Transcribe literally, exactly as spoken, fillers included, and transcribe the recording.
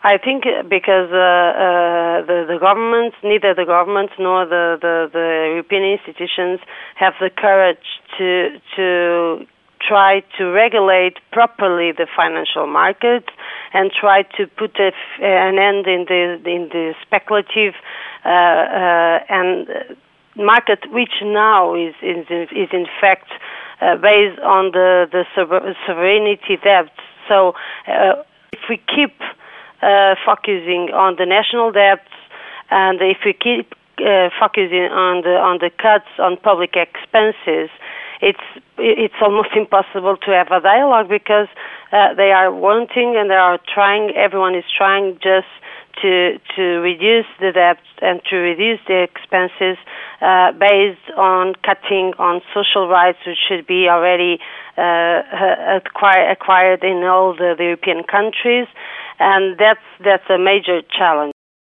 I think because uh, uh, the, the governments, neither the governments nor the, the, the European institutions have the courage to to try to regulate properly the financial markets and try to put a, an end in the in the speculative uh, uh, and market, which now is is, is in fact uh, based on the the sovereignty debt. So uh, if we keep Uh, focusing on the national debts, and if we keep uh, focusing on the on the cuts on public expenses, it's it's almost impossible to have a dialogue because uh, they are wanting and they are trying. Everyone is trying just to to reduce the debt and to reduce the expenses uh, based on cutting on social rights, which should be already uh, acquired, acquired in all the, the European countries. And that's that's a major challenge.